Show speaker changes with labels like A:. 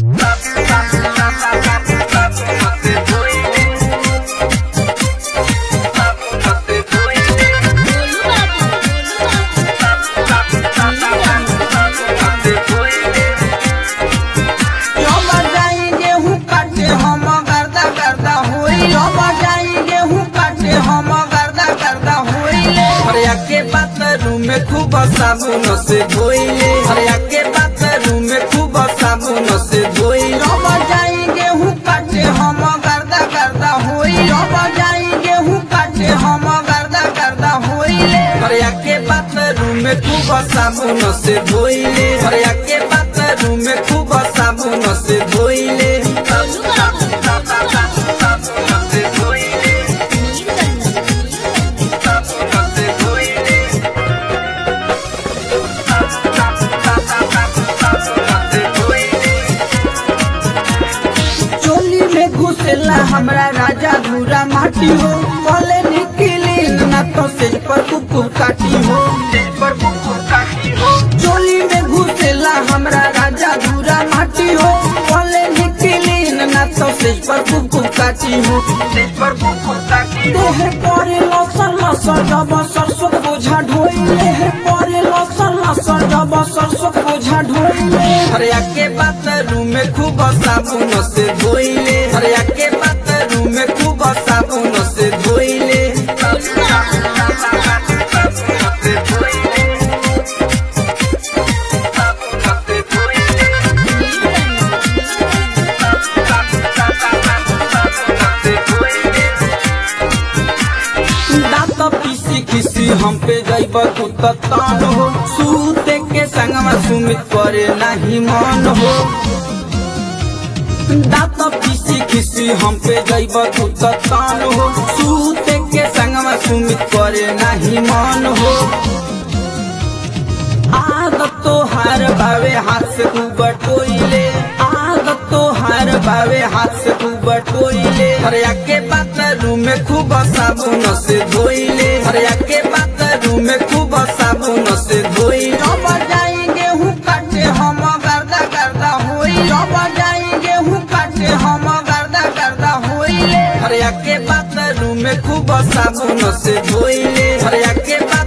A: के बाथरूम में खूब साबुन से धोइले, हरिया के बाथरूम में खूब साबुन से धोइले। रब जाएंगे हूँ काटे हम गर्दा गर्दा होई, रब जाएंगे हूँ काटे हम गर्दा गर्दा होइले। हरिया के बाथरूम में खूब साबुन से धोइले, हरिया के बाथरूम में खूब साबुन से धोइले। घुसेला हमरा राजा धूरा माटी हो, बोले निकली ना तो सेज पर कुकुर काटी हो, चोली में घुसेला हमरा राजा धूरा माटी हो, बोले निकली ना तो सेज पर कुकुर काटी हो। देह परे लसन लसन जब सरसों बोझा ढोइले, देह परे लसन लसन जब सरसों बोझा ढोइले। हरिया के बाथरूम में खूब साबुन से धोइले, हरिया के बाथरूम में खूब साबुन से धोइले। दांत पीसी किसी हम पे जाइब तू तान हो, सूते के संगमा सुमित करे नहीं मन हो। दांत पीसी किसी हम पे जाइब तू तान हो, सूते के संगमा सुमित करे नहीं मन हो। आदत तो हार बावे हाथ से तू बटोइले, आदत तो हार बावे हाथ से तू बटोइले। हरिया के बाथरूम में खूब साबुन से धोइले, हरिया के बाथरूम में खूब साबुन से धोइले। रब जाएंगे हूँ काटे हम गर्दा गर्दा होई, रब जाएंगे हूँ काटे हम गर्दा गर्दा होइले। हरिया के बाथरूम में खूब साबुन से धोइले, हरिया के